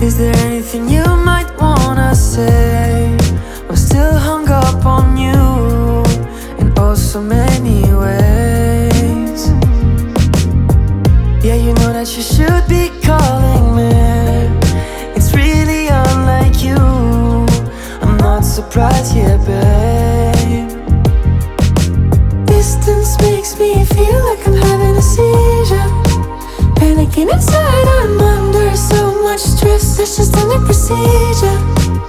Is there anything you might wanna say? I'm still hung up on you in oh so many ways. Yeah, you know that you should be calling me. It's really unlike you. I'm not surprised yet, babe. Distance makes me feel like I'm having a seizure. Panicking inside, I'm under so much stress. It's just a procedure.